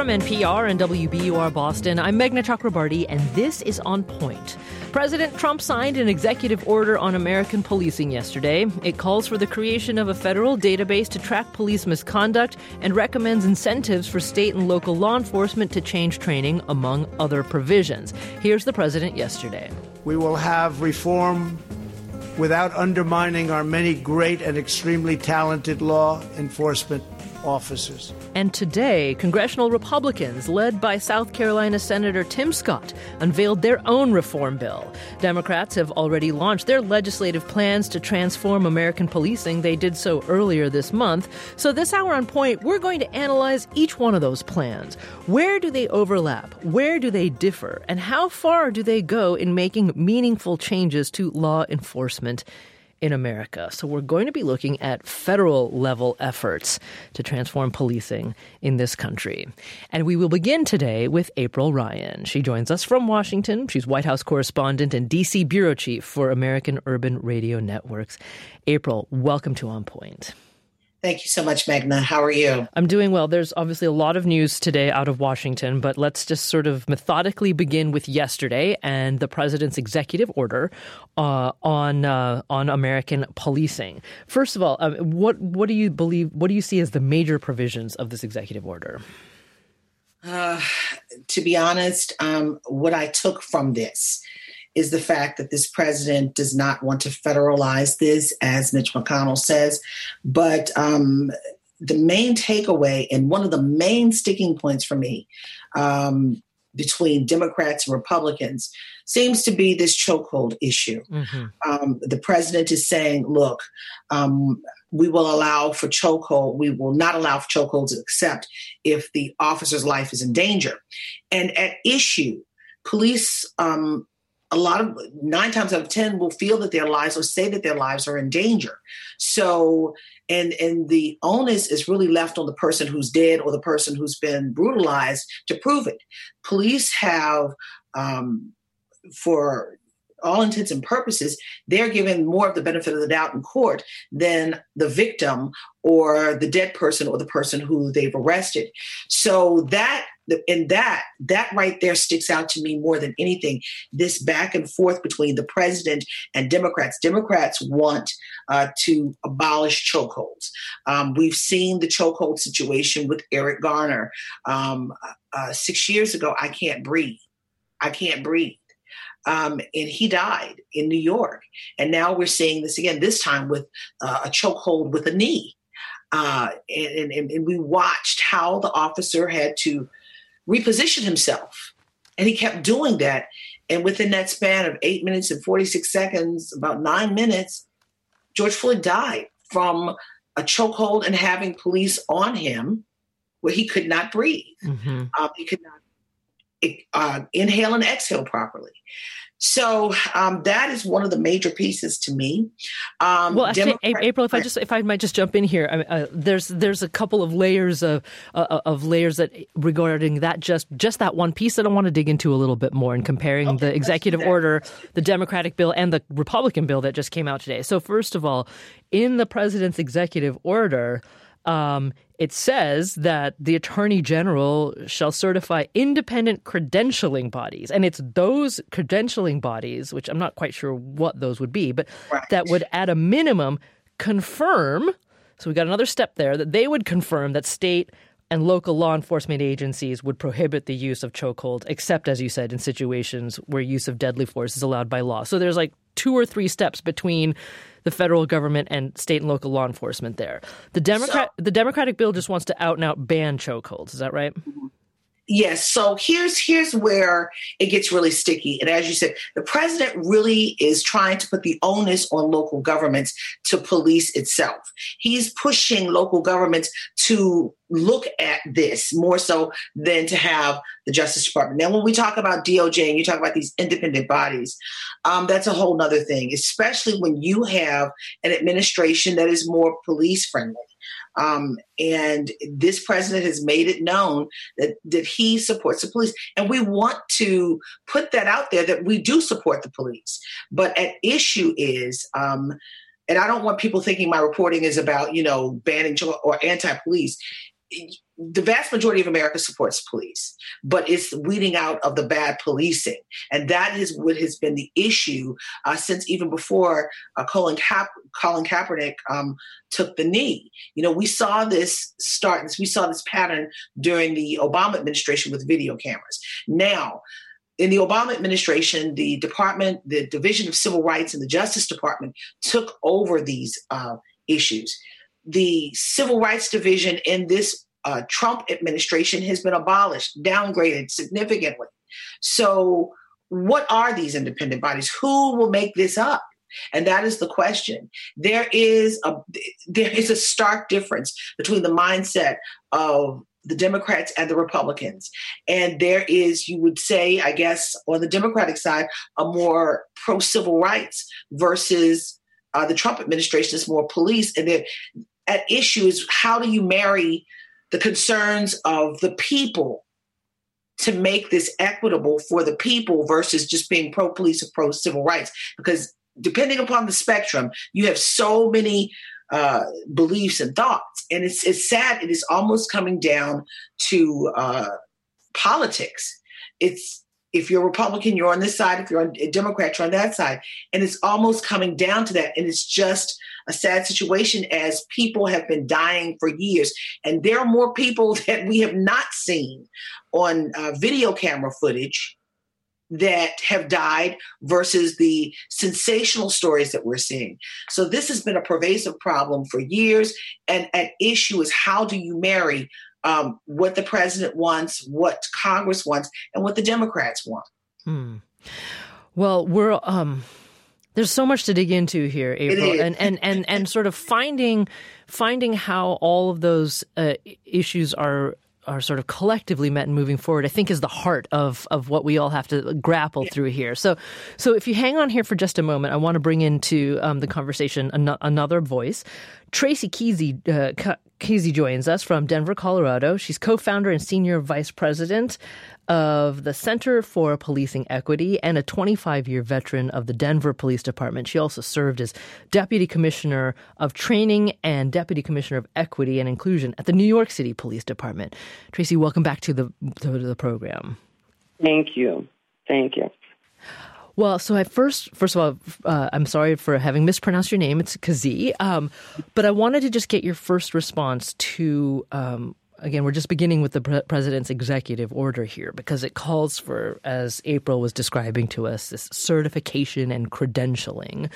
From NPR and WBUR Boston, I'm Meghna Chakrabarty, and this is On Point. President Trump signed an executive order on American policing yesterday. It calls for the creation of a federal database to track police misconduct and recommends incentives for state and local law enforcement to change training, among other provisions. Here's the president yesterday. We will have reform without undermining our many great and extremely talented law enforcement officers. And today, congressional Republicans, led by South Carolina Senator Tim Scott, unveiled their own reform bill. Democrats have already launched their legislative plans to transform American policing. They did so earlier this month. So this hour on Point, we're going to analyze each one of those plans. Where do they overlap? Where do they differ? And how far do they go in making meaningful changes to law enforcement in America? So we're going to be looking at federal level efforts to transform policing in this country. And we will begin today with April Ryan. She joins us from Washington. She's White House correspondent and D.C. bureau chief for American Urban Radio Networks. April, welcome to On Point. Thank you so much, Meghna. How are you? I'm doing well. There's obviously a lot of news today out of Washington, but let's just sort of methodically begin with yesterday and the president's executive order on American policing. First of all, what do you believe? What do you see as the major provisions of this executive order? To be honest, what I took from this is the fact that this president does not want to federalize this, as Mitch McConnell says. But the main takeaway and one of the main sticking points for me between Democrats and Republicans seems to be this chokehold issue. Mm-hmm. The president is saying, look, we will allow for chokehold. We will not allow for chokeholds except if the officer's life is in danger. And at issue, police a lot of 9 times out of 10 will feel that their lives or say that their lives are in danger. So, and the onus is really left on the person who's dead or the person who's been brutalized to prove it. Police have, for all intents and purposes, they're given more of the benefit of the doubt in court than the victim or the dead person or the person who they've arrested. So that right there sticks out to me more than anything. This back and forth between the president and Democrats. Democrats want to abolish chokeholds. We've seen the chokehold situation with Eric Garner 6 years ago. I can't breathe. And he died in New York. And now we're seeing this again, this time with a chokehold with a knee. And we watched how the officer had to reposition himself. And he kept doing that. And within that span of 8 minutes and 46 seconds, about 9 minutes, George Floyd died from a chokehold and having police on him where he could not breathe. Mm-hmm. He could not inhale and exhale properly. So that is one of the major pieces to me. Well, actually, April, if I might just jump in here, there's a couple of layers of layers that regarding that just that one piece that I want to dig into a little bit more and comparing the executive order, the Democratic bill, and the Republican bill that just came out today. So first of all, in the president's executive order, it says that the Attorney General shall certify independent credentialing bodies. And it's those credentialing bodies, which I'm not quite sure what those would be, but that would at a minimum confirm, so we got another step there, that they would confirm that state and local law enforcement agencies would prohibit the use of chokehold, except, as you said, in situations where use of deadly force is allowed by law. So there's like 2 or 3 steps between the federal government and state and local law enforcement there. The Democratic bill just wants to out and out ban chokeholds. Is that right? Yes. So here's where it gets really sticky. And as you said, the president really is trying to put the onus on local governments to police itself. He's pushing local governments to look at this more so than to have the Justice Department. Now, when we talk about DOJ and you talk about these independent bodies, that's a whole nother thing, especially when you have an administration that is more police friendly. And this president has made it known that he supports the police. And we want to put that out there that we do support the police. But at issue is, and I don't want people thinking my reporting is about, banning or anti-police. the vast majority of America supports police, but it's weeding out of the bad policing. And that is what has been the issue since even before Colin Kaepernick took the knee. We saw this pattern during the Obama administration with video cameras. Now, in the Obama administration, the Division of Civil Rights and the Justice Department took over these issues. The Civil Rights Division in this Trump administration has been abolished, downgraded significantly. So what are these independent bodies? Who will make this up? And that is the question. There is a stark difference between the mindset of the Democrats and the Republicans. And there is, you would say, I guess, on the Democratic side, a more pro-civil rights versus the Trump administration is more police. And at issue is, how do you marry the concerns of the people to make this equitable for the people versus just being pro-police or pro-civil rights? Because depending upon the spectrum, you have so many beliefs and thoughts. And it's sad. It is almost coming down to politics. If you're a Republican, you're on this side. If you're a Democrat, you're on that side. And it's almost coming down to that. And it's just a sad situation as people have been dying for years. And there are more people that we have not seen on video camera footage that have died versus the sensational stories that we're seeing. So this has been a pervasive problem for years. And at issue is, how do you marry what the president wants, what Congress wants, and what the Democrats want? Well, we're there's so much to dig into here, April, and sort of finding how all of those issues are sort of collectively met and moving forward, I think, is the heart of what we all have to grapple through here. So if you hang on here for just a moment, I want to bring into the conversation another voice. Tracy Keasy joins us from Denver, Colorado. She's co-founder and senior vice president of the Center for Policing Equity and a 25-year veteran of the Denver Police Department. She also served as Deputy Commissioner of Training and Deputy Commissioner of Equity and Inclusion at the New York City Police Department. Tracy, welcome back to the program. Thank you. Well, so first of all, I'm sorry for having mispronounced your name. It's Keasy. But I wanted to just get your first response to, again, we're just beginning with the president's executive order here, because it calls for, as April was describing to us, this certification and credentialing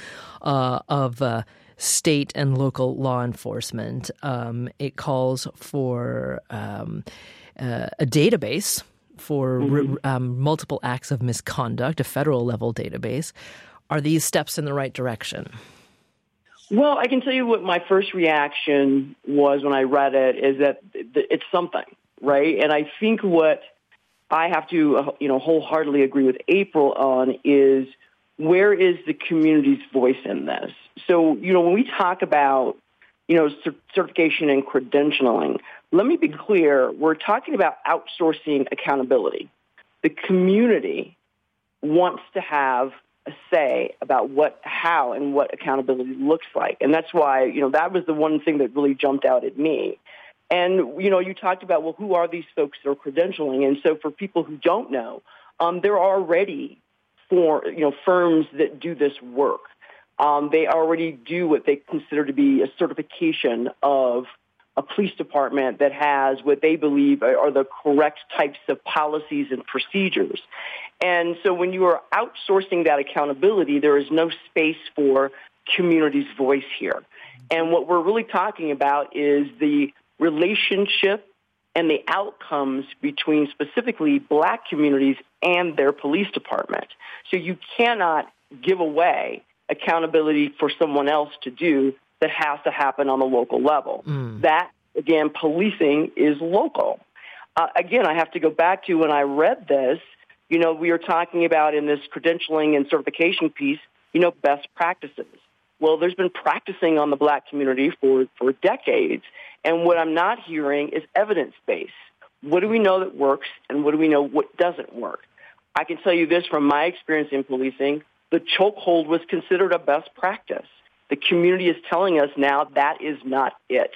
of state and local law enforcement. It calls for a database for multiple acts of misconduct, a federal level database. Are these steps in the right direction? Well, I can tell you what my first reaction was when I read it, is that it's something, right? And I think what I have to, wholeheartedly agree with April on is, where is the community's voice in this? So, when we talk about, certification and credentialing, let me be clear, we're talking about outsourcing accountability. The community wants to have a say about how and what accountability looks like. And that's why, that was the one thing that really jumped out at me. And, you talked about, well, who are these folks that are credentialing? And so for people who don't know, there are already firms that do this work. They already do what they consider to be a certification of a police department that has what they believe are the correct types of policies and procedures. And so when you are outsourcing that accountability, there is no space for community's voice here. And what we're really talking about is the relationship and the outcomes between specifically Black communities and their police department. So you cannot give away accountability for someone else to do that has to happen on the local level. That, again, policing is local. Again, I have to go back to when I read this, we are talking about in this credentialing and certification piece, best practices. Well, there's been practicing on the Black community for decades. And what I'm not hearing is evidence-based. What do we know that works and what do we know what doesn't work? I can tell you this from my experience in policing, the chokehold was considered a best practice. The community is telling us now that is not it.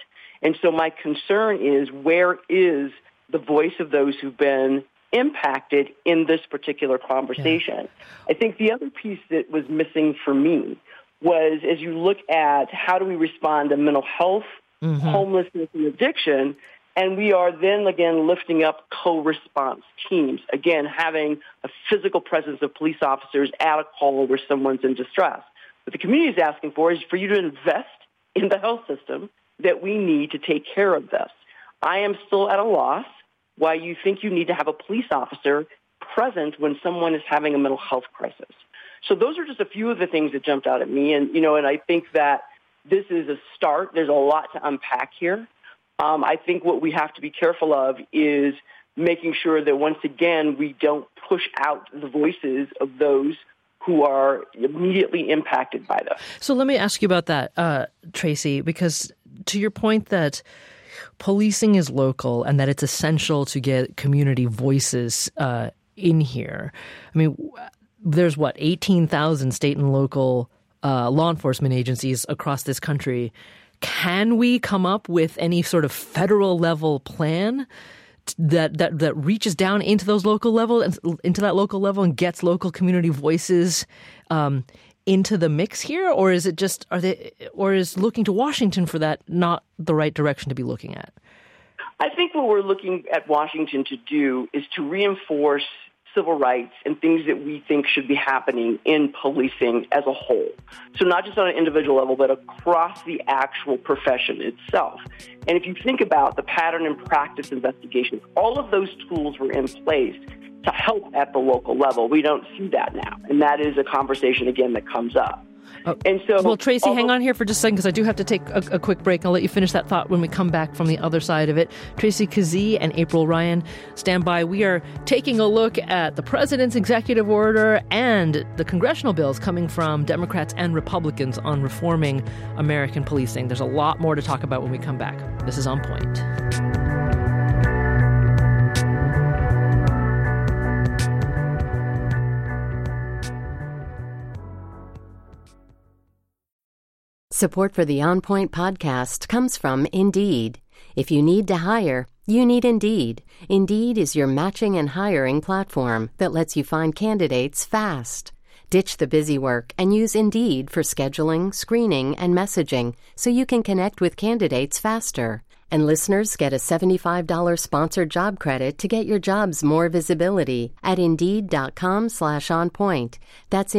And so my concern is, where is the voice of those who've been impacted in this particular conversation? Yeah. I think the other piece that was missing for me was, as you look at how do we respond to mental health, homelessness, and addiction, and we are then, again, lifting up co-response teams, again, having a physical presence of police officers at a call where someone's in distress. What the community is asking for is for you to invest in the health system that we need to take care of this. I am still at a loss why you think you need to have a police officer present when someone is having a mental health crisis. So those are just a few of the things that jumped out at me. And, and I think that this is a start. There's a lot to unpack here. I think what we have to be careful of is making sure that, once again, we don't push out the voices of those who are immediately impacted by this. So let me ask you about that, Tracy, because to your point that policing is local and that it's essential to get community voices in here. I mean, there's 18,000 state and local law enforcement agencies across this country. Can we come up with any sort of federal level plan that reaches down into those local level and into that local level and gets local community voices into the mix here? Or is it just is looking to Washington for that not the right direction to be looking at? I think what we're looking at Washington to do is to reinforce civil rights and things that we think should be happening in policing as a whole. So not just on an individual level, but across the actual profession itself. And if you think about the pattern and practice investigations, all of those tools were in place to help at the local level. We don't see that now. And that is a conversation, again, that comes up. And so, well, Tracy, hang on here for just a second, because I do have to take a quick break. I'll let you finish that thought when we come back from the other side of it. Tracy Kazee and April Ryan, stand by. We are taking a look at the president's executive order and the congressional bills coming from Democrats and Republicans on reforming American policing. There's a lot more to talk about when we come back. This is On Point. Support for the On Point podcast comes from Indeed. If you need to hire, you need Indeed. Indeed is your matching and hiring platform that lets you find candidates fast. Ditch the busy work and use Indeed for scheduling, screening, and messaging so you can connect with candidates faster. And listeners get a $75 sponsored job credit to get your jobs more visibility at Indeed.com/onpoint. That's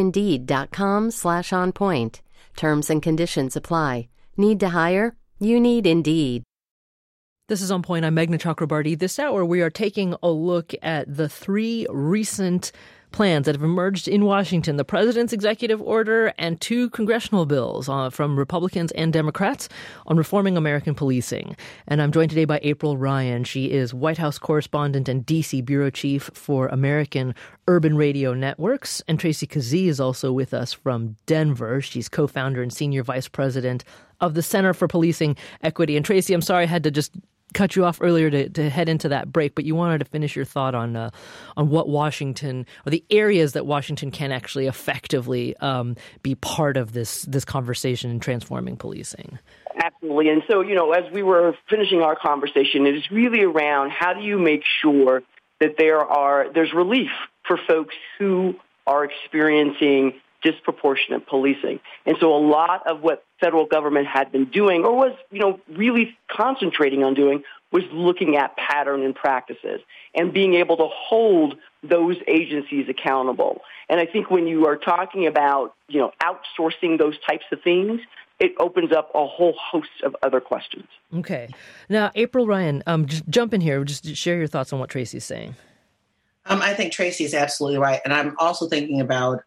Indeed.com/onpoint. Terms and conditions apply. Need to hire? You need Indeed. This is On Point. I'm Meghna Chakrabarti. This hour, we are taking a look at the three recent plans that have emerged in Washington: the president's executive order and two congressional bills from Republicans and Democrats on reforming American policing. And I'm joined today by April Ryan. She is White House correspondent and D.C. bureau chief for American Urban Radio Networks. And Tracy Kazee is also with us from Denver. She's co-founder and senior vice president of the Center for Policing Equity. And Tracy, I'm sorry I had to just cut you off earlier to head into that break, but you wanted to finish your thought on what Washington, or the areas that Washington can actually effectively be part of this conversation in transforming policing. Absolutely. And so, as we were finishing our conversation, it is really around how do you make sure that there's relief for folks who are experiencing disproportionate policing. And so a lot of what federal government had been doing, or was, really concentrating on doing, was looking at pattern and practices and being able to hold those agencies accountable. And I think when you are talking about, outsourcing those types of things, it opens up a whole host of other questions. Okay. Now, April Ryan, just jump in here. Just share your thoughts on what Tracy's saying. I think Tracy is absolutely right. And I'm also thinking about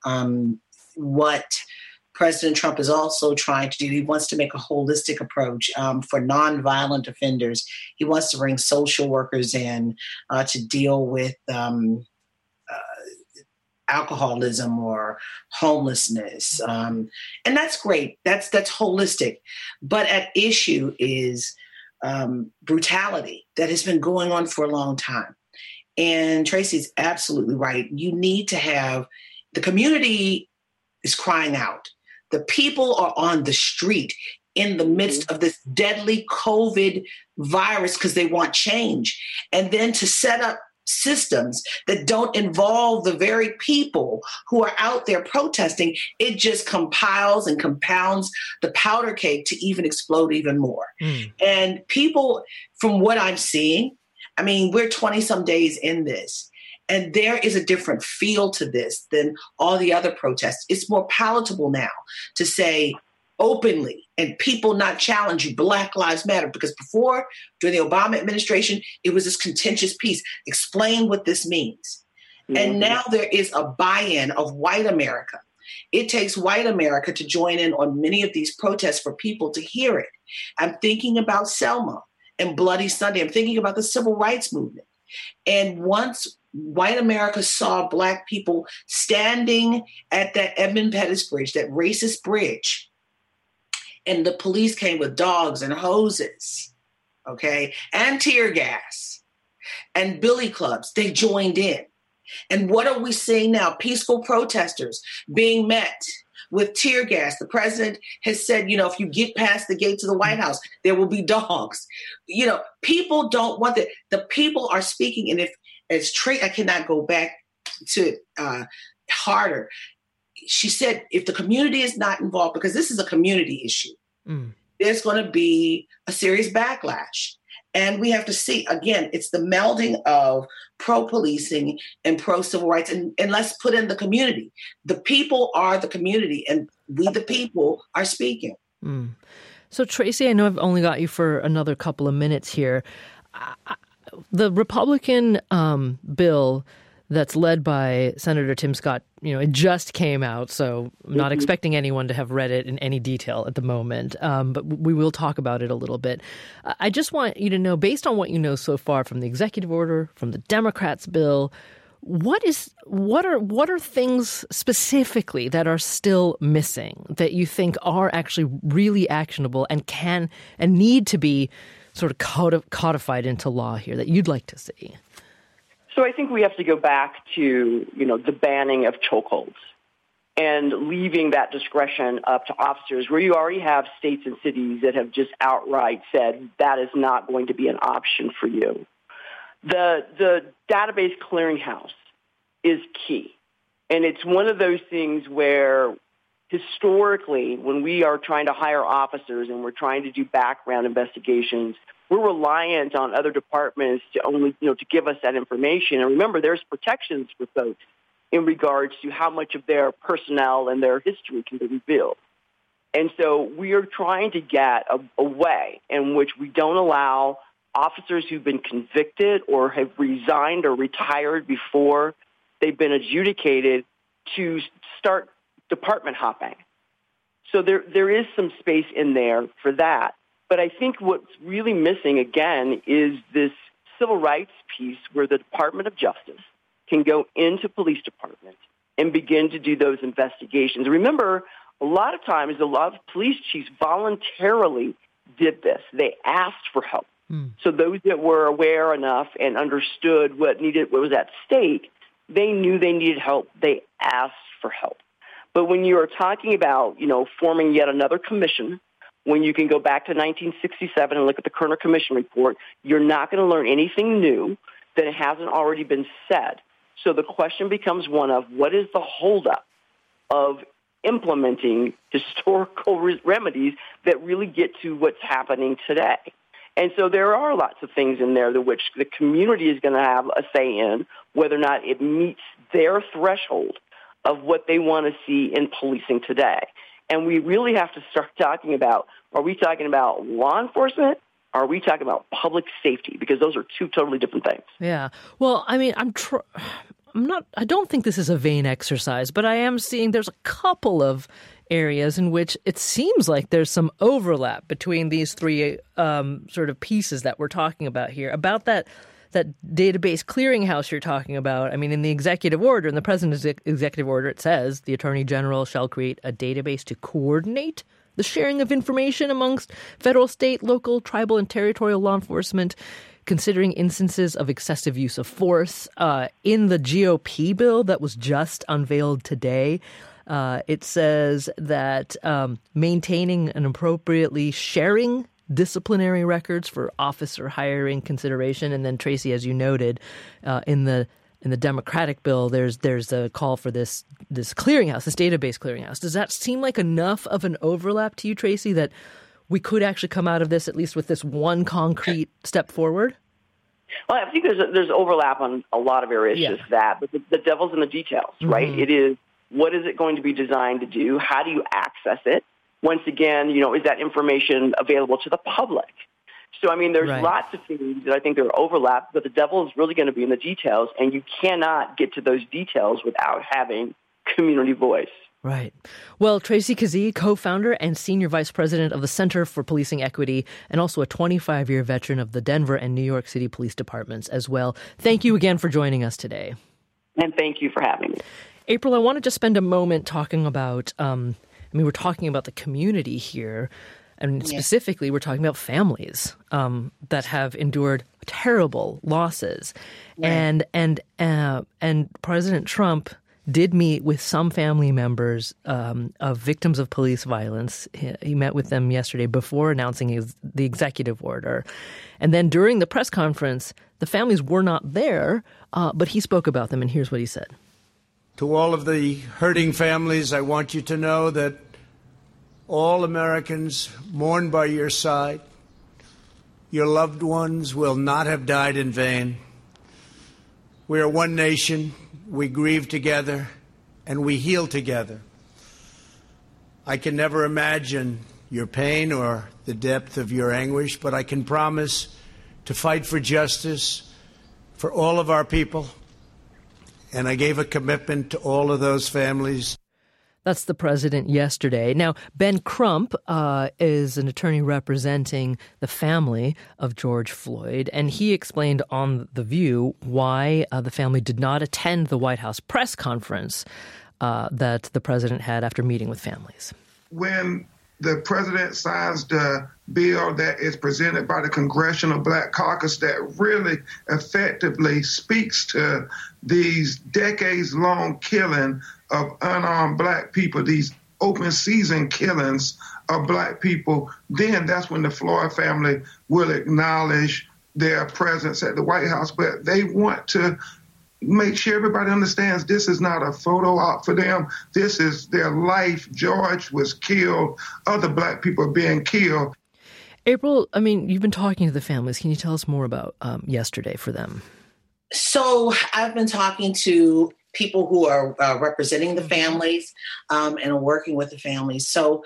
what President Trump is also trying to do. He wants to make a holistic approach for nonviolent offenders. He wants to bring social workers in to deal with alcoholism or homelessness. And that's great. That's holistic. But at issue is brutality that has been going on for a long time. And Tracy's absolutely right. You need to have the community is crying out. The people are on the street in the midst of this deadly COVID virus because they want change. And then to set up systems that don't involve the very people who are out there protesting, it just compiles and compounds the powder cake to even explode even more. And people, from what I'm seeing, I mean, we're 20 some days in this, and there is a different feel to this than all the other protests. It's more palatable now to say openly, and people not challenge you, Black Lives Matter, because before, during the Obama administration, it was this contentious piece. Explain what this means. And now there is a buy-in of white America. It takes white America to join in on many of these protests for people to hear it. I'm thinking about Selma and Bloody Sunday. I'm thinking about the civil rights movement. And once white America saw Black people standing at that Edmund Pettus Bridge, that racist bridge, and the police came with dogs and hoses, okay, and tear gas and billy clubs, they joined in. And what are we seeing now? Peaceful protesters being met with tear gas. The president has said, you know, if you get past the gate to the White House, there will be dogs. You know, people don't want that. The people are speaking. And if, as Trey, I cannot go back to harder. She said, if the community is not involved, because this is a community issue, there's going to be a serious backlash. And we have to see, again, it's the melding of pro-policing and pro-civil rights. And let's put in the community. The people are the community, and we, the people, are speaking. So, Tracy, I know I've only got you for another couple of minutes here. The Republican bill that's led by Senator Tim Scott, you know, it just came out, so I'm not expecting anyone to have read it in any detail at the moment, but we will talk about it a little bit. I just want you to know, based on what you know so far from the executive order, from the Democrats' bill, what are things specifically that are still missing that you think are actually really actionable and can and need to be sort of codified into law here that you'd like to see? So I think we have to go back to, you know, the banning of chokeholds and leaving that discretion up to officers, where you already have states and cities that have just outright said that is not going to be an option for you. The database clearinghouse is key. And it's one of those things where historically, when we are trying to hire officers and we're trying to do background investigations, we're reliant on other departments to only, you know, to give us that information. And remember, there's protections for folks in regards to how much of their personnel and their history can be revealed. And so we are trying to get a way in which we don't allow officers who've been convicted or have resigned or retired before they've been adjudicated to start department hopping. So there is some space in there for that. But I think what's really missing, again, is this civil rights piece where the Department of Justice can go into police departments and begin to do those investigations. Remember, a lot of times, a lot of police chiefs voluntarily did this. They asked for help. So those that were aware enough and understood what was at stake, they knew they needed help. They asked for help. But when you are talking about, you know, forming yet another commission, when you can go back to 1967 and look at the Kerner Commission report, you're not going to learn anything new that hasn't already been said. So the question becomes one of what is the holdup of implementing historical remedies that really get to what's happening today. And so there are lots of things in there that which the community is going to have a say in, whether or not it meets their threshold of what they want to see in policing today. And we really have to start talking about, are we talking about law enforcement? Are we talking about public safety? Because those are two totally different things. Yeah. Well, I mean, I don't think this is a vain exercise, but I am seeing there's a couple of areas in which it seems like there's some overlap between these three sort of pieces that we're talking about here. About that database clearinghouse you're talking about, I mean, in the executive order, in the president's executive order, it says the attorney general shall create a database to coordinate the sharing of information amongst federal, state, local, tribal, and territorial law enforcement, considering instances of excessive use of force. In the GOP bill that was just unveiled today, It says that maintaining and appropriately sharing disciplinary records for officer hiring consideration. And then, Tracy, as you noted, in the Democratic bill, there's a call for this clearinghouse, this database clearinghouse. Does that seem like enough of an overlap to you, Tracy, that we could actually come out of this at least with this one concrete step forward? Well, I think there's overlap on a lot of areas, just that. But the devil's in the details, right? It is, what is it going to be designed to do? How do you access it? Once again, is that information available to the public? So, I mean, there's lots of things that I think are overlap, but the devil is really going to be in the details, and you cannot get to those details without having community voice. Right. Well, Tracy Kazee, co-founder and senior vice president of the Center for Policing Equity, and also a 25-year veteran of the Denver and New York City Police Departments as well. Thank you again for joining us today. And thank you for having me. April, I wanted to spend a moment talking about, we're talking about the community here, and specifically we're talking about families that have endured terrible losses. Right. And President Trump did meet with some family members of victims of police violence. He met with them yesterday before announcing the executive order. And then during the press conference, the families were not there, but he spoke about them, and here's what he said. To all of the hurting families, I want you to know that all Americans mourn by your side. Your loved ones will not have died in vain. We are one nation. We grieve together, and we heal together. I can never imagine your pain or the depth of your anguish, but I can promise to fight for justice for all of our people. And I gave a commitment to all of those families. That's the president yesterday. Now, Ben Crump is an attorney representing the family of George Floyd, and he explained on The View why the family did not attend the White House press conference that the president had after meeting with families. When the president signs the bill that is presented by the Congressional Black Caucus that really effectively speaks to these decades-long killing of unarmed black people, these open season killings of black people, then that's when the Floyd family will acknowledge their presence at the White House. But they want to make sure everybody understands this is not a photo op for them. This is their life. George was killed. Other black people are being killed. April, you've been talking to the families. Can you tell us more about yesterday for them? So I've been talking to people who are representing the families and are working with the families. So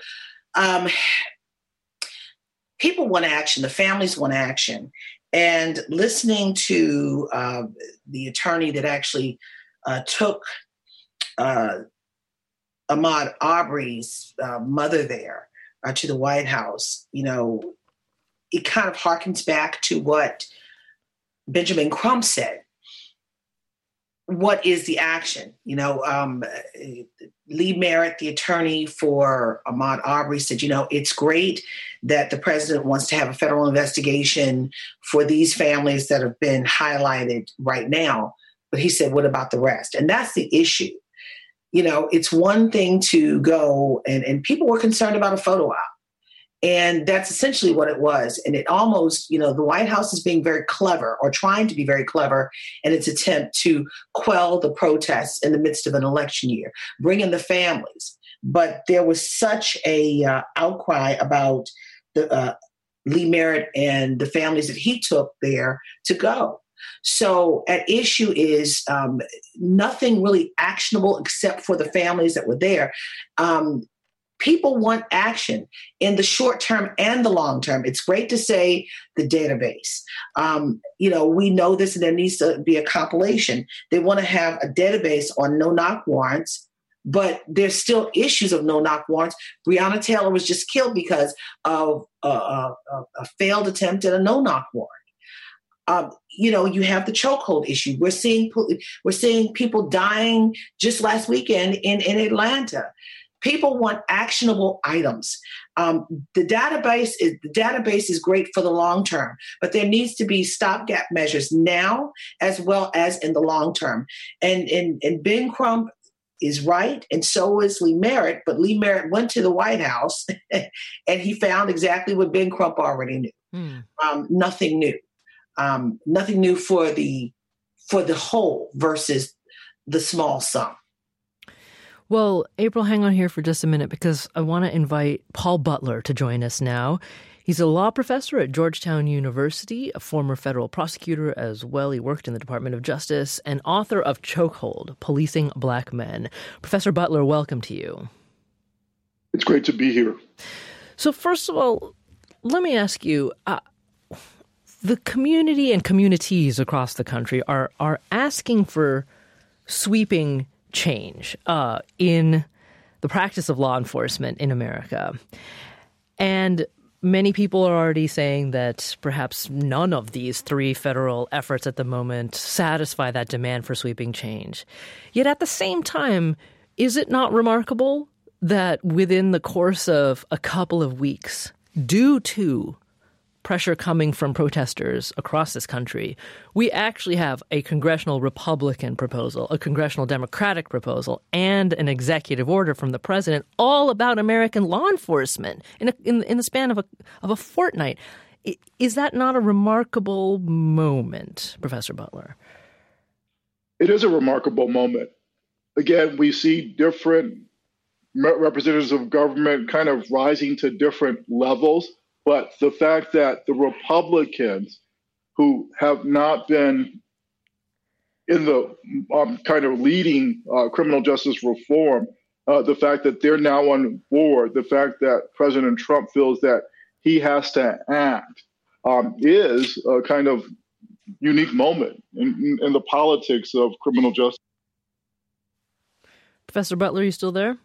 people want action. The families want action. And listening to the attorney that actually took Ahmaud Arbery's mother there to the White House, it kind of harkens back to what Benjamin Crump said. What is the action? Lee Merritt, the attorney for Ahmaud Arbery, said, it's great that the president wants to have a federal investigation for these families that have been highlighted right now. But he said, what about the rest? And that's the issue. It's one thing to go and people were concerned about a photo op. And that's essentially what it was. And it almost, the White House is being very clever or trying to be very clever in its attempt to quell the protests in the midst of an election year, bring in the families. But there was such a outcry about the Lee Merritt and the families that he took there to go. So at issue is nothing really actionable except for the families that were there. People want action in the short term and the long term. It's great to say the database. We know this, and there needs to be a compilation. They want to have a database on no-knock warrants, but there's still issues of no-knock warrants. Breonna Taylor was just killed because of a failed attempt at a no-knock warrant. You have the chokehold issue. We're seeing people dying just last weekend in Atlanta. People want actionable items. The database is great for the long term, but there needs to be stopgap measures now as well as in the long term. And Ben Crump, is right, and so is Lee Merritt. But Lee Merritt went to the White House and he found exactly what Ben Crump already knew. Nothing new. Nothing new for the whole versus the small sum. Well, April, hang on here for just a minute because I want to invite Paul Butler to join us now. He's a law professor at Georgetown University, a former federal prosecutor as well. He worked in the Department of Justice, and author of Chokehold, Policing Black Men. Professor Butler, welcome to you. It's great to be here. So first of all, let me ask you, the community and communities across the country are asking for sweeping change in the practice of law enforcement in America. And many people are already saying that perhaps none of these three federal efforts at the moment satisfy that demand for sweeping change. Yet at the same time, is it not remarkable that within the course of a couple of weeks, due to pressure coming from protesters across this country, we actually have a congressional Republican proposal, a congressional Democratic proposal, and an executive order from the president all about American law enforcement in the span of a fortnight. Is that not a remarkable moment, Professor Butler? It is a remarkable moment. Again, we see different representatives of government kind of rising to different levels. But the fact that the Republicans, who have not been in the kind of leading criminal justice reform, the fact that they're now on board, the fact that President Trump feels that he has to act, is a kind of unique moment in the politics of criminal justice. Professor Butler, are you still there?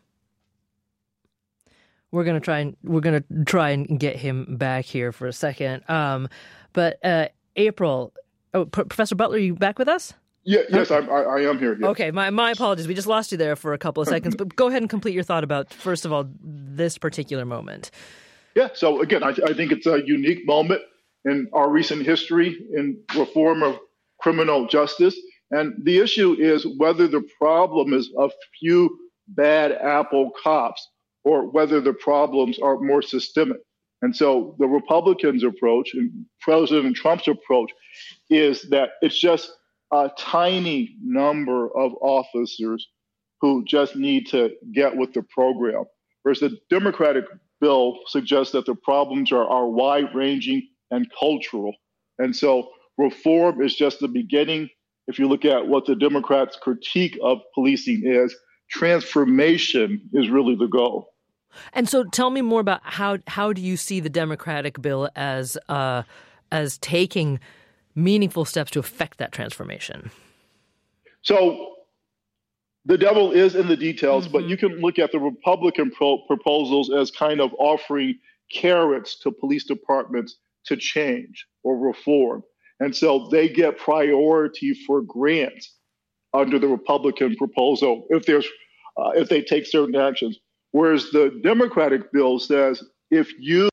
We're gonna try and get him back here for a second. But April, Professor Butler, are you back with us? Yeah, yes, I am here. Yes. Okay, my apologies. We just lost you there for a couple of seconds. But go ahead and complete your thought about, first of all, this particular moment. Yeah. So again, I think it's a unique moment in our recent history in reform of criminal justice, and the issue is whether the problem is a few bad apple cops, or whether the problems are more systemic. And so the Republicans' approach and President Trump's approach is that it's just a tiny number of officers who just need to get with the program. Whereas the Democratic bill suggests that the problems are wide-ranging and cultural. And so reform is just the beginning. If you look at what the Democrats' critique of policing is, transformation is really the goal. And so tell me more about how do you see the Democratic bill as taking meaningful steps to affect that transformation? So the devil is in the details, but you can look at the Republican proposals as kind of offering carrots to police departments to change or reform. And so they get priority for grants under the Republican proposal if they take certain actions. Whereas the Democratic bill says if you...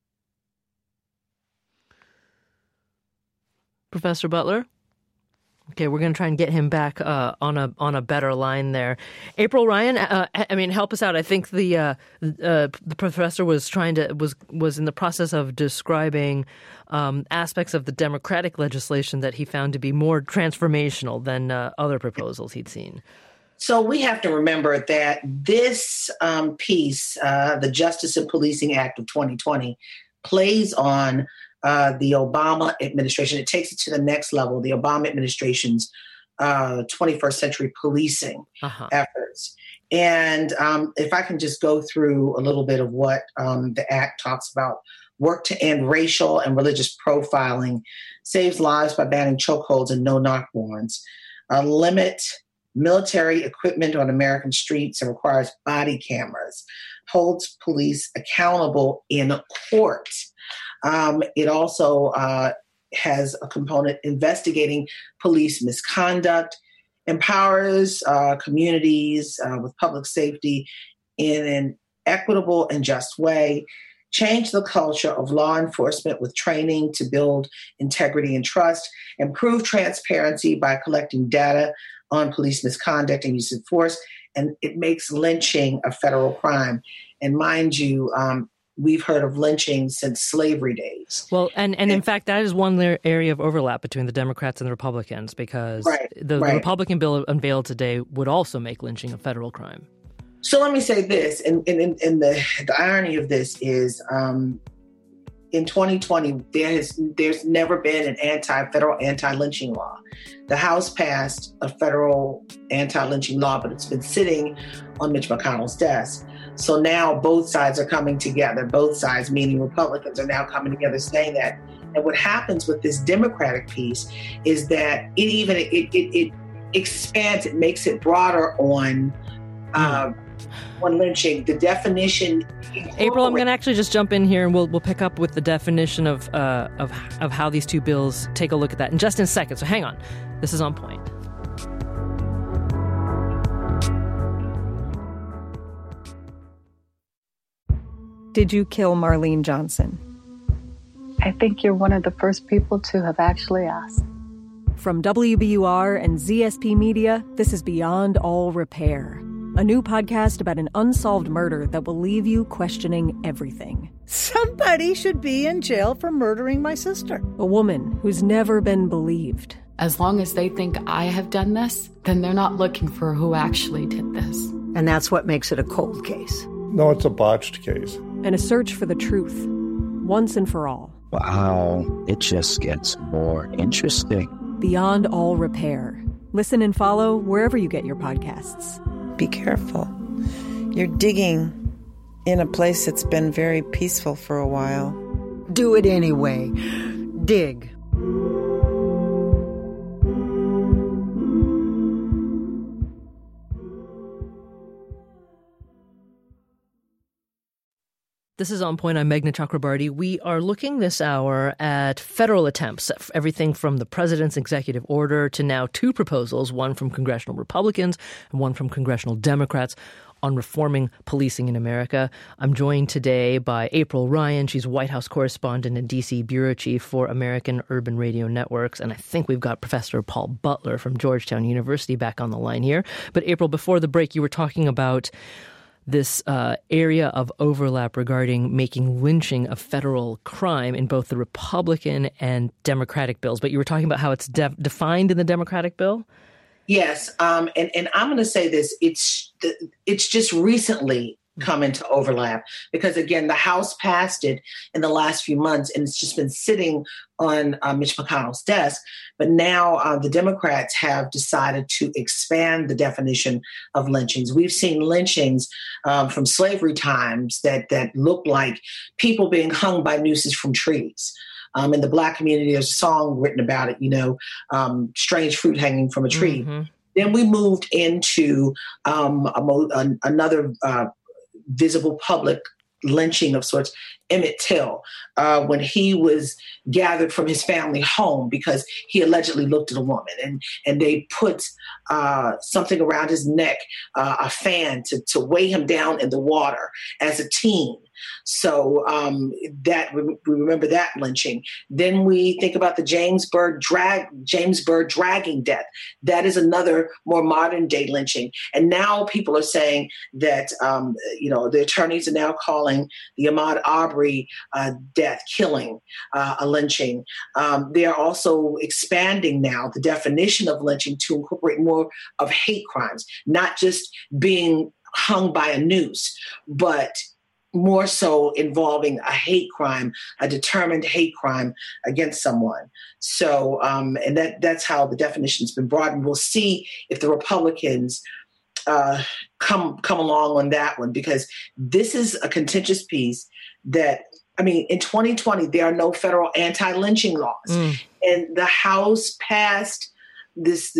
Professor Butler? Okay, we're going to try and get him back on a better line there. April Ryan, help us out. I think the professor was in the process of describing aspects of the Democratic legislation that he found to be more transformational than other proposals he'd seen. So we have to remember that this piece, the Justice and Policing Act of 2020, plays on the Obama administration. It takes it to the next level, the Obama administration's 21st century policing efforts. And if I can just go through a little bit of what the Act talks about: work to end racial and religious profiling, saves lives by banning chokeholds and no-knock warrants, limit military equipment on American streets and requires body cameras, holds police accountable in court. It also has a component investigating police misconduct, empowers communities with public safety in an equitable and just way, change the culture of law enforcement with training to build integrity and trust, improve transparency by collecting data on police misconduct and use of force, and it makes lynching a federal crime. And mind you, we've heard of lynching since slavery days. Well, and in fact, that is one area of overlap between the Democrats and the Republicans, because the Republican bill unveiled today would also make lynching a federal crime. So let me say this, and the irony of this is, in 2020, there's never been an federal anti-lynching law. The House passed a federal anti-lynching law, but it's been sitting on Mitch McConnell's desk. So now both sides are coming together. Both sides, meaning Republicans, are now coming together saying that. And what happens with this Democratic piece is that it expands, it makes it broader on lynching. The definition. April, I'm going to actually just jump in here, and we'll pick up with the definition of how these two bills take a look at that in just a second. So hang on. This is On Point. Did you kill Marlene Johnson? I think you're one of the first people to have actually asked. From WBUR and ZSP Media, this is Beyond All Repair, a new podcast about an unsolved murder that will leave you questioning everything. Somebody should be in jail for murdering my sister. A woman who's never been believed. As long as they think I have done this, then they're not looking for who actually did this. And that's what makes it a cold case. No, it's a botched case. And a search for the truth, once and for all. Wow, it just gets more interesting. Beyond All Repair. Listen and follow wherever you get your podcasts. Be careful. You're digging in a place that's been very peaceful for a while. Do it anyway. Dig. This is On Point. I'm Meghna Chakrabarti. We are looking this hour at federal attempts, everything from the president's executive order to now two proposals, one from congressional Republicans and one from congressional Democrats, on reforming policing in America. I'm joined today by April Ryan. She's White House correspondent and D.C. bureau chief for American Urban Radio Networks. And I think we've got Professor Paul Butler from Georgetown University back on the line here. But April, before the break, you were talking about this area of overlap regarding making lynching a federal crime in both the Republican and Democratic bills. But you were talking about how it's defined in the Democratic bill? Yes. And I'm going to say this. It's just recently come into overlap because, again, the House passed it in the last few months, and it's just been sitting on Mitch McConnell's desk. But now the Democrats have decided to expand the definition of lynchings. We've seen lynchings from slavery times that look like people being hung by nooses from trees. In the Black community, there's a song written about it, strange fruit hanging from a tree. Mm-hmm. Then we moved into another visible public lynching of sorts, Emmett Till, when he was gathered from his family home because he allegedly looked at a woman, and they put something around his neck, a fan to weigh him down in the water as a teen. So that we remember that lynching. Then we think about the James Byrd dragging death. That is another more modern day lynching. And now people are saying that the attorneys are now calling the Ahmaud Arbery killing a lynching. They are also expanding now the definition of lynching to incorporate more of hate crimes, not just being hung by a noose, but more so involving a hate crime, a determined hate crime against someone. So, and that's how the definition's been broadened. We'll see if the Republicans come along on that one, because this is a contentious piece that, in 2020, there are no federal anti-lynching laws. And the House passed this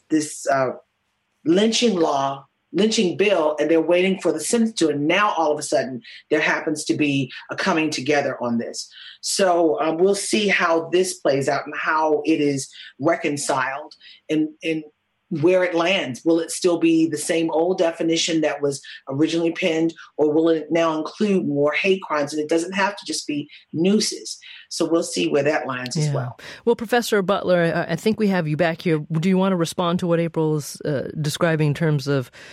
lynching bill, and they're waiting for the Senate to do it. Now, all of a sudden, there happens to be a coming together on this. So we'll see how this plays out and how it is reconciled and where it lands. Will it still be the same old definition that was originally penned, or will it now include more hate crimes? And it doesn't have to just be nooses. So we'll see where that lands as well. Well, Professor Butler, I think we have you back here. Do you want to respond to what April is describing in terms of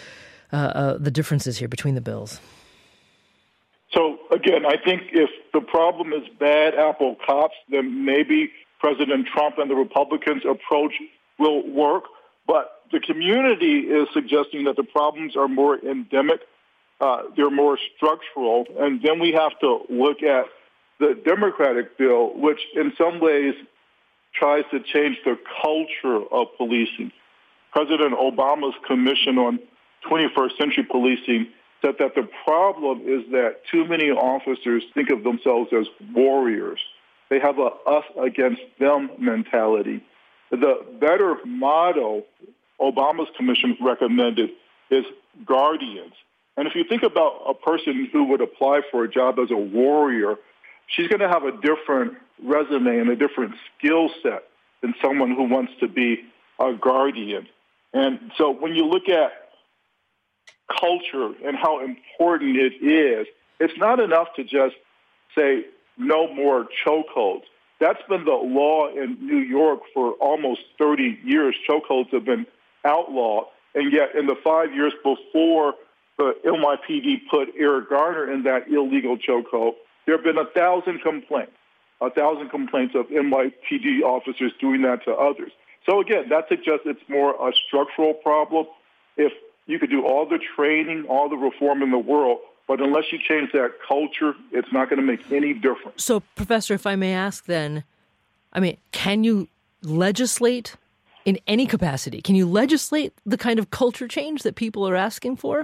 the differences here between the bills? So, again, I think if the problem is bad apple cops, then maybe President Trump and the Republicans' approach will work. But the community is suggesting that the problems are more endemic, they're more structural, and then we have to look at the Democratic bill, which in some ways tries to change the culture of policing. President Obama's Commission on 21st Century Policing said that the problem is that too many officers think of themselves as warriors. They have a us against them mentality. The better motto Obama's commission recommended is guardians. And if you think about a person who would apply for a job as a warrior, she's going to have a different resume and a different skill set than someone who wants to be a guardian. And so when you look at culture and how important it is, it's not enough to just say no more chokeholds. That's been the law in New York for almost 30 years. Chokeholds have been outlawed, and yet in the 5 years before the NYPD put Eric Garner in that illegal chokehold, there have been 1,000 complaints of NYPD officers doing that to others. So again, that suggests it's more a structural problem. If you could do all the training, all the reform in the world, but unless you change that culture, it's not going to make any difference. So, Professor, if I may ask then, can you legislate in any capacity? Can you legislate the kind of culture change that people are asking for?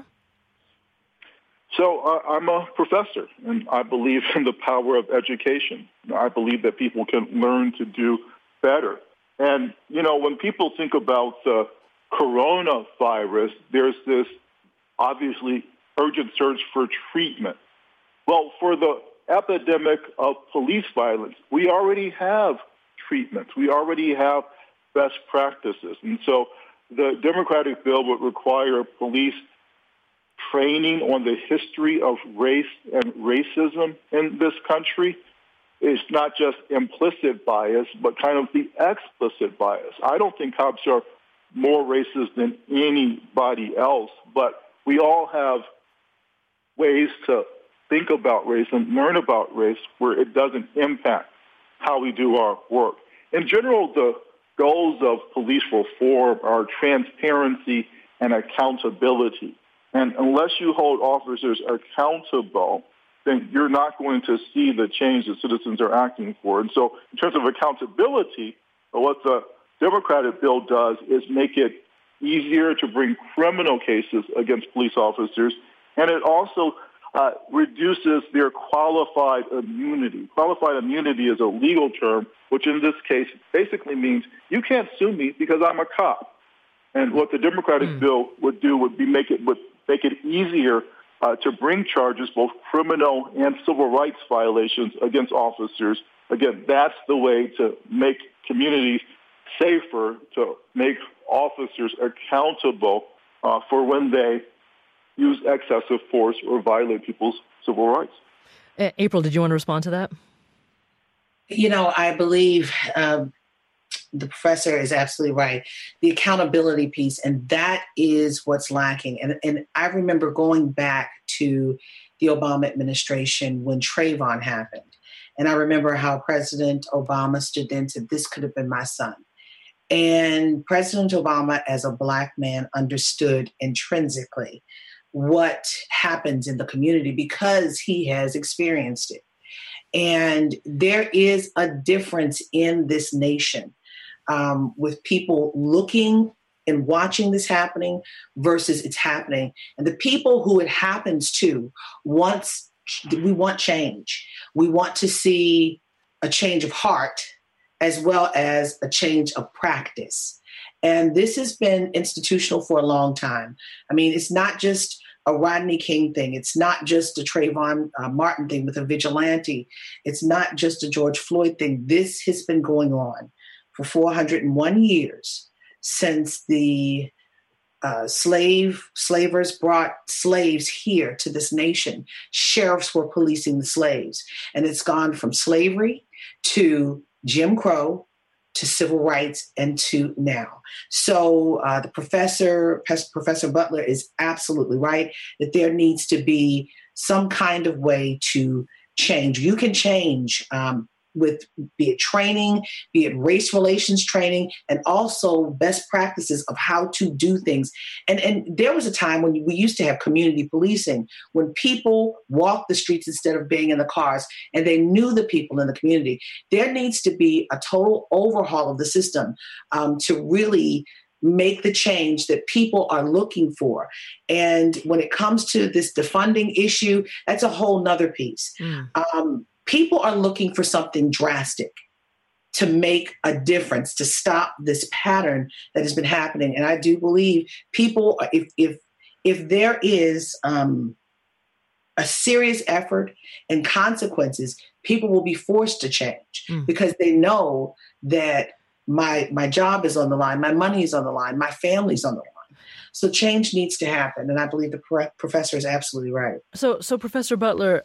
So I'm a professor, and I believe in the power of education. I believe that people can learn to do better. And, when people think about the coronavirus, there's this obviously urgent search for treatment. Well, for the epidemic of police violence, we already have treatments. We already have best practices. And so the Democratic bill would require police training on the history of race and racism in this country. It's not just implicit bias, but kind of the explicit bias. I don't think cops are more racist than anybody else, but we all have ways to think about race and learn about race where it doesn't impact how we do our work. In general, the goals of police reform are transparency and accountability. And unless you hold officers accountable, then you're not going to see the change that citizens are acting for. And so in terms of accountability, what the Democratic bill does is make it easier to bring criminal cases against police officers, and it also reduces their qualified immunity. Qualified immunity is a legal term, which in this case basically means you can't sue me because I'm a cop. And what the Democratic bill would do would be make it easier to bring charges, both criminal and civil rights violations against officers. Again, that's the way to make communities safer, to make officers accountable for when they use excessive force or violate people's civil rights. April, did you want to respond to that? I believe the professor is absolutely right. The accountability piece, and that is what's lacking. And I remember going back to the Obama administration when Trayvon happened. And I remember how President Obama stood there and said, this could have been my son. And President Obama, as a Black man, understood intrinsically what happens in the community because he has experienced it. And there is a difference in this nation with people looking and watching this happening versus it's happening. And the people who it happens to, we want change. We want to see a change of heart as well as a change of practice. And this has been institutional for a long time. It's not just a Rodney King thing. It's not just a Trayvon Martin thing with a vigilante. It's not just a George Floyd thing. This has been going on for 401 years since the slavers brought slaves here to this nation. Sheriffs were policing the slaves. And it's gone from slavery to Jim Crow to civil rights, and to now. So the Professor Butler is absolutely right that there needs to be some kind of way to change. You can change with be it training, be it race relations training, and also best practices of how to do things. And there was a time when we used to have community policing, when people walked the streets instead of being in the cars, and they knew the people in the community. There needs to be a total overhaul of the system to really make the change that people are looking for. And when it comes to this defunding issue, that's a whole nother piece. People are looking for something drastic to make a difference, to stop this pattern that has been happening. And I do believe people, if there is a serious effort and consequences, people will be forced to change because they know that my job is on the line, my money is on the line, my family's on the line. So change needs to happen, and I believe the professor is absolutely right. So Professor Butler,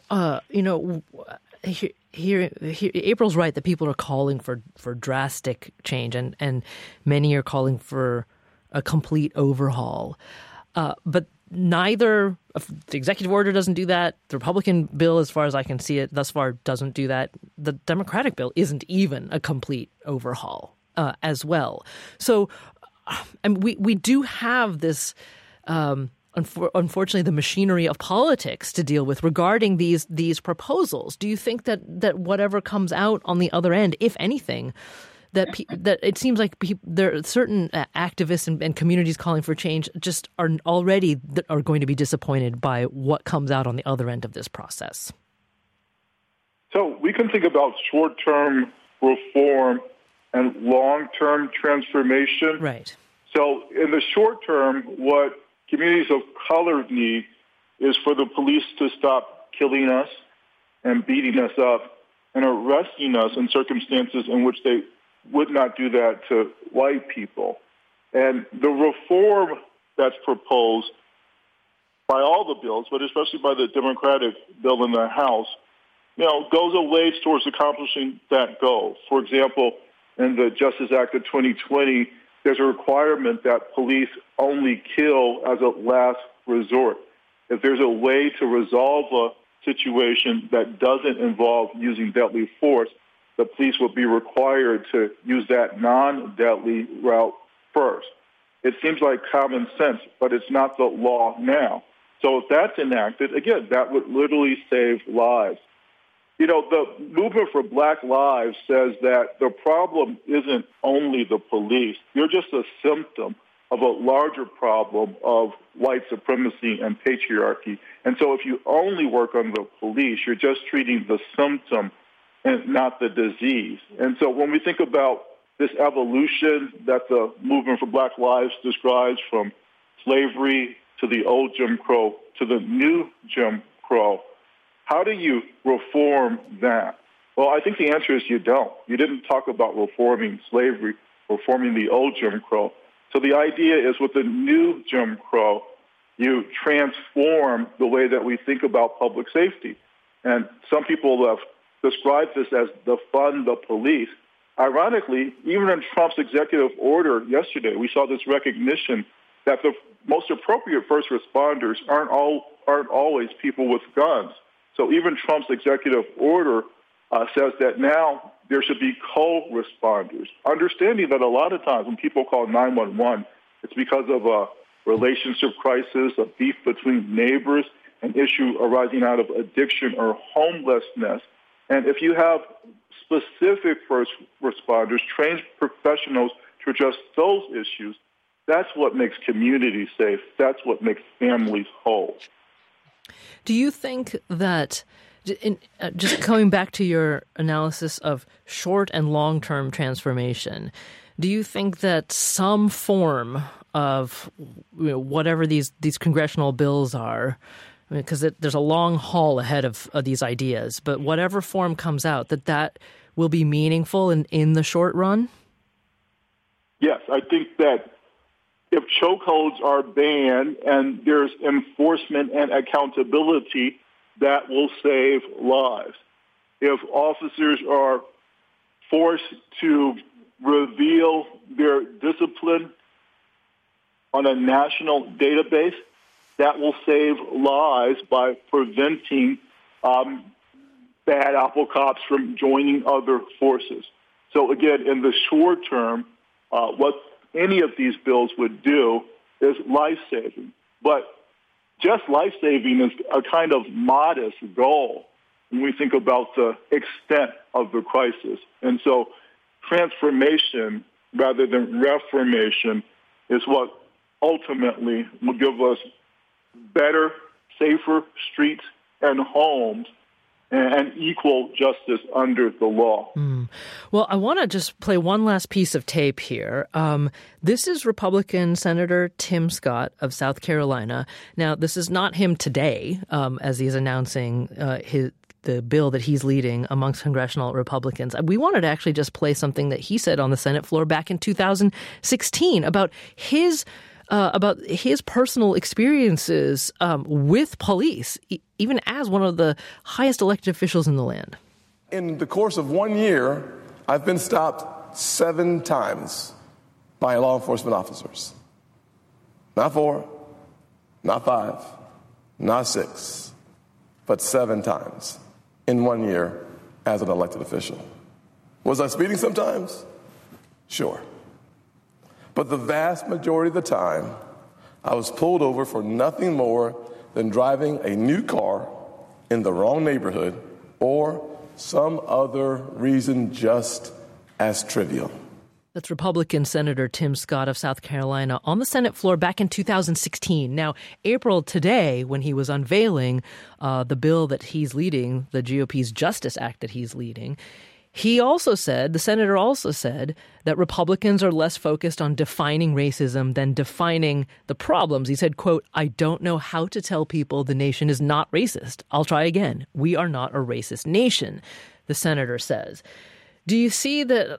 here, April's right that people are calling for drastic change, and many are calling for a complete overhaul. But neither the executive order doesn't do that. The Republican bill, as far as I can see it thus far, doesn't do that. The Democratic bill isn't even a complete overhaul as well. So we do have this. Unfortunately, the machinery of politics to deal with regarding these proposals. Do you think that whatever comes out on the other end, if anything, that it seems like there are certain activists and communities calling for change just are going to be disappointed by what comes out on the other end of this process? So we can think about short-term reform and long-term transformation. Right. So in the short term, what communities of color need is for the police to stop killing us and beating us up and arresting us in circumstances in which they would not do that to white people. And the reform that's proposed by all the bills, but especially by the Democratic bill in the House, goes a ways towards accomplishing that goal. For example, in the Justice Act of 2020, there's a requirement that police only kill as a last resort. If there's a way to resolve a situation that doesn't involve using deadly force, the police will be required to use that non-deadly route first. It seems like common sense, but it's not the law now. So if that's enacted, again, that would literally save lives. The movement for Black Lives says that the problem isn't only the police. You're just a symptom of a larger problem of white supremacy and patriarchy. And so if you only work on the police, you're just treating the symptom and not the disease. And so when we think about this evolution that the movement for Black Lives describes, from slavery to the old Jim Crow to the new Jim Crow, how do you reform that? Well, I think the answer is you don't. You didn't talk about reforming slavery, reforming the old Jim Crow. So the idea is with the new Jim Crow, you transform the way that we think about public safety. And some people have described this as defund the police. Ironically, even in Trump's executive order yesterday, we saw this recognition that the most appropriate first responders aren't always people with guns. So even Trump's executive order says that now there should be co-responders, understanding that a lot of times when people call 911, it's because of a relationship crisis, a beef between neighbors, an issue arising out of addiction or homelessness. And if you have specific first responders, trained professionals to address those issues, that's what makes communities safe. That's what makes families whole. Do you think that, just coming back to your analysis of short and long-term transformation, do you think that some form of whatever these congressional bills are, because there's a long haul ahead of these ideas, but whatever form comes out, that will be meaningful in the short run? Yes, I think that if chokeholds are banned and there's enforcement and accountability, that will save lives. If officers are forced to reveal their discipline on a national database, that will save lives by preventing bad apple cops from joining other forces. So again, in the short term, what any of these bills would do is life-saving. But just life-saving is a kind of modest goal when we think about the extent of the crisis. And so transformation rather than reformation is what ultimately will give us better, safer streets and homes and equal justice under the law. Well, I want to just play one last piece of tape here. This is Republican Senator Tim Scott of South Carolina. Now, this is not him today, as he's announcing the bill that he's leading amongst congressional Republicans. We wanted to actually just play something that he said on the Senate floor back in 2016 about his personal experiences with police, even as one of the highest elected officials in the land. In the course of 1 year, I've been stopped 7 times by law enforcement officers. Not 4, not 5, not 6, but 7 times in 1 year as an elected official. Was I speeding sometimes? Sure. But the vast majority of the time, I was pulled over for nothing more than driving a new car in the wrong neighborhood or some other reason just as trivial. That's Republican Senator Tim Scott of South Carolina on the Senate floor back in 2016. Now, April today, when he was unveiling the bill that he's leading, the GOP's Justice Act that he's leading, the senator also said that Republicans are less focused on defining racism than defining the problems. He said, quote, "I don't know how to tell people the nation is not racist. I'll try again. We are not a racist nation," the senator says. Do you see that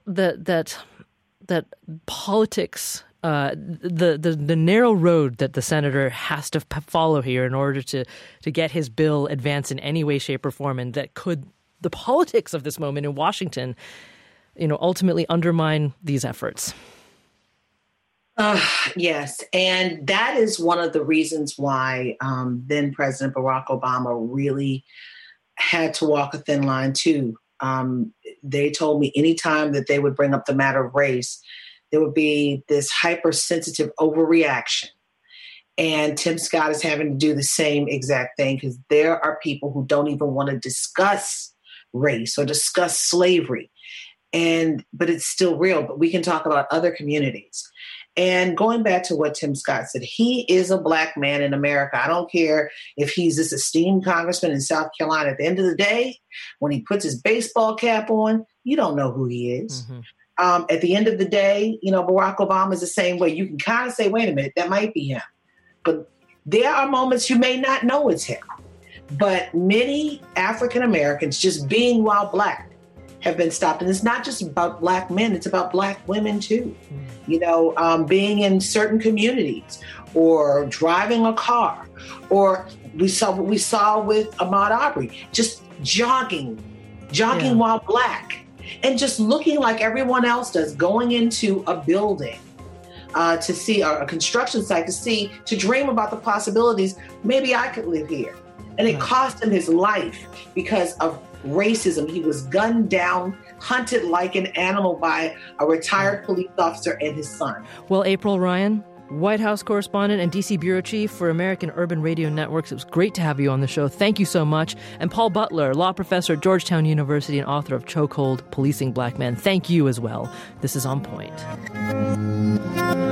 politics, the narrow road that the senator has to follow here in order to get his bill advanced in any way, shape, or form, and that could the politics of this moment in Washington, ultimately undermine these efforts? Yes. And that is one of the reasons why then President Barack Obama really had to walk a thin line, too. They told me anytime that they would bring up the matter of race, there would be this hypersensitive overreaction. And Tim Scott is having to do the same exact thing because there are people who don't even want to discuss race or discuss slavery. But it's still real, but we can talk about other communities. And going back to what Tim Scott said, he is a Black man in America. I don't care if he's this esteemed congressman in South Carolina. At the end of the day, when he puts his baseball cap on, you don't know who he is. Mm-hmm. At the end of the day, Barack Obama is the same way. You can kind of say, wait a minute, that might be him. But there are moments you may not know it's him. But many African Americans, just being while Black, have been stopped. And it's not just about Black men, it's about Black women too. Being in certain communities or driving a car, or we saw what we saw with Ahmaud Arbery, just jogging while Black and just looking like everyone else does, going into a building to see a construction site, to dream about the possibilities. Maybe I could live here. And it cost him his life because of racism. He was gunned down, hunted like an animal by a retired police officer and his son. Well, April Ryan, White House correspondent and D.C. bureau chief for American Urban Radio Networks, it was great to have you on the show. Thank you so much. And Paul Butler, law professor at Georgetown University and author of Chokehold, Policing Black Men. Thank you as well. This is On Point.